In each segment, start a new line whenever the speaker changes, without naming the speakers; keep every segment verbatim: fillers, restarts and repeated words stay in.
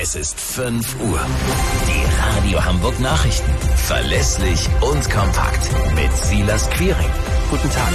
Es ist fünf Uhr. Die Radio Hamburg Nachrichten. Verlässlich und kompakt. Mit Silas Quiring. Guten Tag.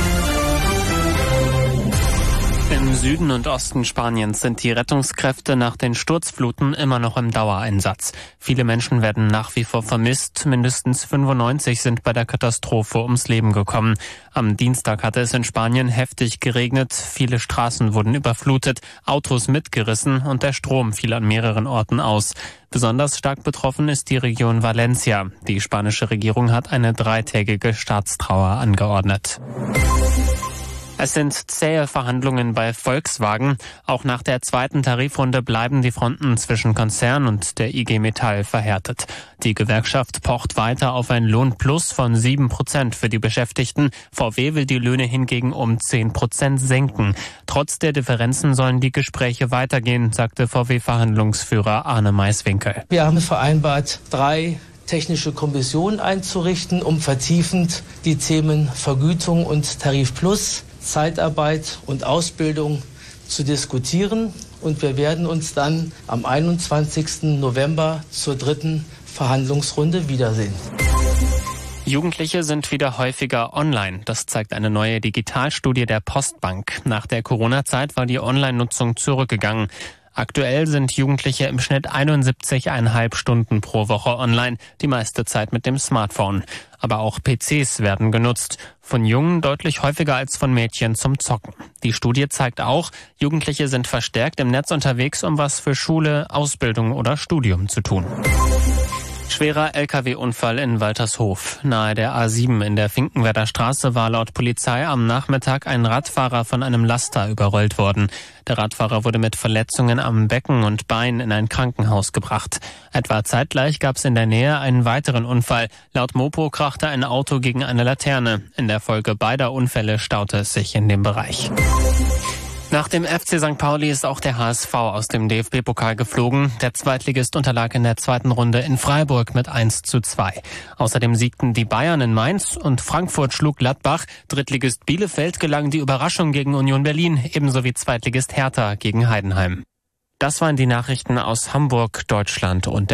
Im Süden und Osten Spaniens sind die Rettungskräfte nach den Sturzfluten immer noch im Dauereinsatz. Viele Menschen werden nach wie vor vermisst. Mindestens fünfundneunzig sind bei der Katastrophe ums Leben gekommen. Am Dienstag hatte es in Spanien heftig geregnet. Viele Straßen wurden überflutet, Autos mitgerissen und der Strom fiel an mehreren Orten aus. Besonders stark betroffen ist die Region Valencia. Die spanische Regierung hat eine dreitägige Staatstrauer angeordnet. Es sind zähe Verhandlungen bei Volkswagen. Auch nach der zweiten Tarifrunde bleiben die Fronten zwischen Konzern und der I G Metall verhärtet. Die Gewerkschaft pocht weiter auf ein Lohnplus von sieben Prozent für die Beschäftigten. V W will die Löhne hingegen um zehn Prozent senken. Trotz der Differenzen sollen die Gespräche weitergehen, sagte V W-Verhandlungsführer Arne Maiswinkel.
Wir haben vereinbart, drei technische Kommissionen einzurichten, um vertiefend die Themen Vergütung und Tarif Plus, Zeitarbeit und Ausbildung zu diskutieren. Und wir werden uns dann am einundzwanzigsten November zur dritten Verhandlungsrunde wiedersehen.
Jugendliche sind wieder häufiger online. Das zeigt eine neue Digitalstudie der Postbank. Nach der Corona-Zeit war die Online-Nutzung zurückgegangen. Aktuell sind Jugendliche im Schnitt einundsiebzig Komma fünf Stunden pro Woche online, die meiste Zeit mit dem Smartphone. Aber auch P Cs werden genutzt. Von Jungen deutlich häufiger als von Mädchen zum Zocken. Die Studie zeigt auch, Jugendliche sind verstärkt im Netz unterwegs, um was für Schule, Ausbildung oder Studium zu tun. Schwerer L K W-Unfall in Waltershof. Nahe der A sieben in der Finkenwerder Straße war laut Polizei am Nachmittag ein Radfahrer von einem Laster überrollt worden. Der Radfahrer wurde mit Verletzungen am Becken und Bein in ein Krankenhaus gebracht. Etwa zeitgleich gab es in der Nähe einen weiteren Unfall. Laut Mopo krachte ein Auto gegen eine Laterne. In der Folge beider Unfälle staute es sich in dem Bereich. Nach dem F C Sankt Pauli ist auch der H S V aus dem D F B-Pokal geflogen. Der Zweitligist unterlag in der zweiten Runde in Freiburg mit eins zu zwei. Außerdem siegten die Bayern in Mainz und Frankfurt schlug Gladbach. Drittligist Bielefeld gelang die Überraschung gegen Union Berlin, ebenso wie Zweitligist Hertha gegen Heidenheim. Das waren die Nachrichten aus Hamburg, Deutschland und